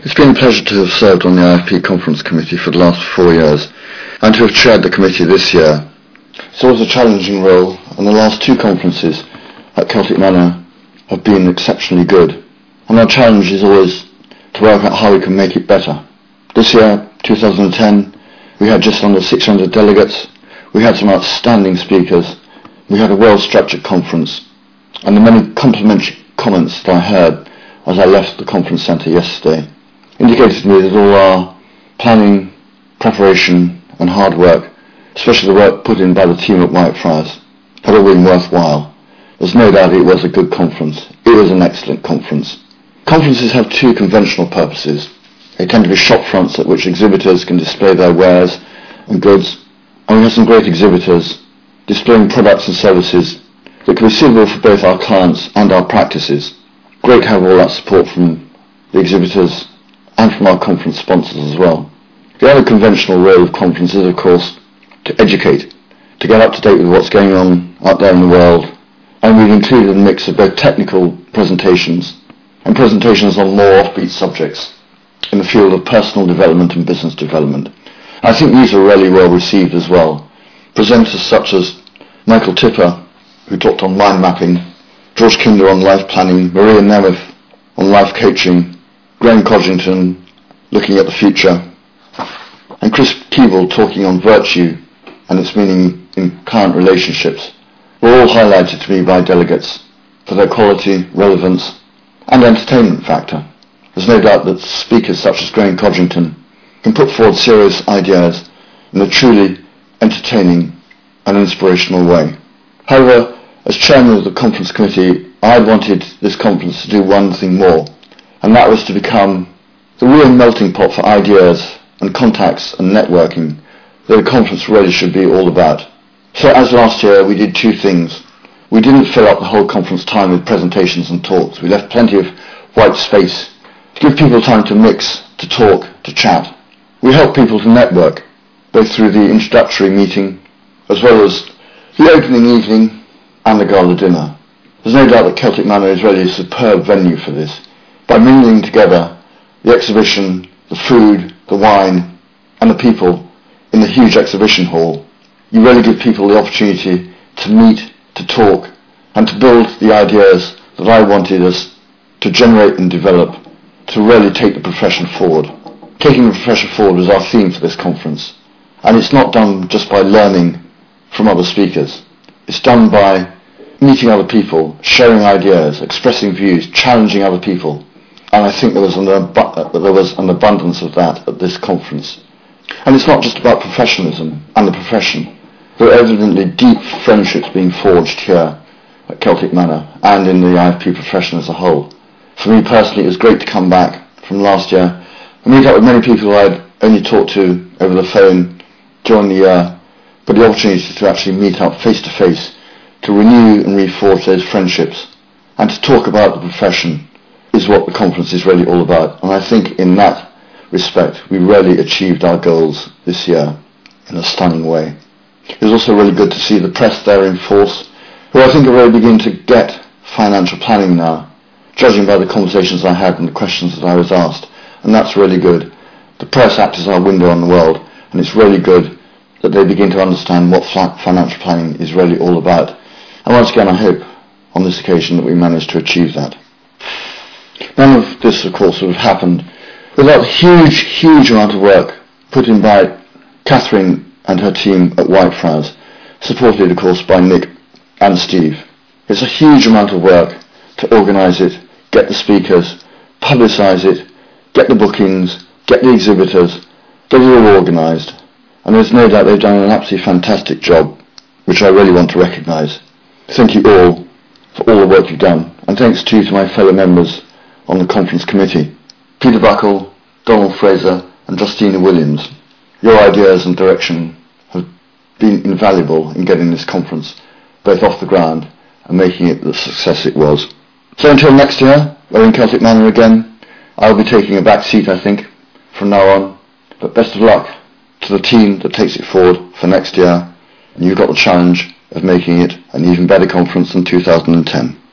It's been a pleasure to have served on the IFP Conference Committee for the last 4 years and to have chaired the committee this year. It's always a challenging role, and the last 2 conferences at Celtic Manor have been exceptionally good. And our challenge is always to work out how we can make it better. This year, 2010, we had just under 600 delegates, we had some outstanding speakers, we had a well-structured conference, and the many complimentary comments that I heard as I left the conference centre yesterday indicated to me that all our planning, preparation and hard work, especially the work put in by the team at Whitefriars, had all been worthwhile. There's no doubt it was a good conference. It was an excellent conference. Conferences have 2 conventional purposes. They tend to be shop fronts at which exhibitors can display their wares and goods, and we have some great exhibitors displaying products and services that can be suitable for both our clients and our practices. Great to have all that support from the exhibitors and from our conference sponsors as well. The other conventional role of conferences is, of course, to educate, to get up to date with what's going on out there in the world, and we've included a mix of both technical presentations and presentations on more offbeat subjects in the field of personal development and business development. I think these are really well received as well. Presenters such as Michael Tipper, who talked on mind mapping, George Kinder on life planning, Maria Nemeth on life coaching, Graham Codrington looking at the future, and Chris Keeble talking on virtue and its meaning in client relationships, were all highlighted to me by delegates for their quality, relevance and entertainment factor. There's no doubt that speakers such as Graham Codrington can put forward serious ideas in a truly entertaining and inspirational way. However, as chairman of the conference committee, I wanted this conference to do one thing more, and that was to become the real melting pot for ideas and contacts and networking that a conference really should be all about. So as last year, we did 2 things. We didn't fill up the whole conference time with presentations and talks. We left plenty of white space to give people time to mix, to talk, to chat. We helped people to network, both through the introductory meeting as well as the opening evening and the gala dinner. There's no doubt that Celtic Manor is really a superb venue for this. By mingling together the exhibition, the food, the wine and the people in the huge exhibition hall, you really give people the opportunity to meet, to talk and to build the ideas that I wanted us to generate and develop to really take the profession forward. Taking the profession forward was our theme for this conference, and it's not done just by learning from other speakers. It's done by meeting other people, sharing ideas, expressing views, challenging other people, and I think there was an abundance of that at this conference. And it's not just about professionalism and the profession. There are evidently deep friendships being forged here at Celtic Manor and in the IFP profession as a whole. For me personally, it was great to come back from last year and meet up with many people I'd only talked to over the phone during the year, but the opportunity to actually meet up face to face, to renew and reforge those friendships and to talk about the profession is what the conference is really all about. And I think in that respect we really achieved our goals this year in a stunning way. It was also really good to see the press there in force, who I think are really beginning to get financial planning now, judging by the conversations I had and the questions that I was asked, and that's really good. The press acts as our window on the world, and it's really good that they begin to understand what financial planning is really all about. And once again, I hope on this occasion that we managed to achieve that. None of this, of course, would have happened without the huge amount of work put in by Catherine and her team at Whitefriars, supported, of course, by Nick and Steve. It's a huge amount of work to organise it, get the speakers, publicise it, get the bookings, get the exhibitors, get it all organised. And there's no doubt they've done an absolutely fantastic job, which I really want to recognise. Thank you all for all the work you've done, and thanks too to my fellow members on the conference committee, Peter Buckle, Donald Fraser and Justina Williams. Your ideas and direction have been invaluable in getting this conference both off the ground and making it the success it was. So until next year, we're in Celtic Manor again. I'll be taking a back seat, I think, from now on. But best of luck to the team that takes it forward for next year. And you've got the challenge of making it an even better conference than 2010.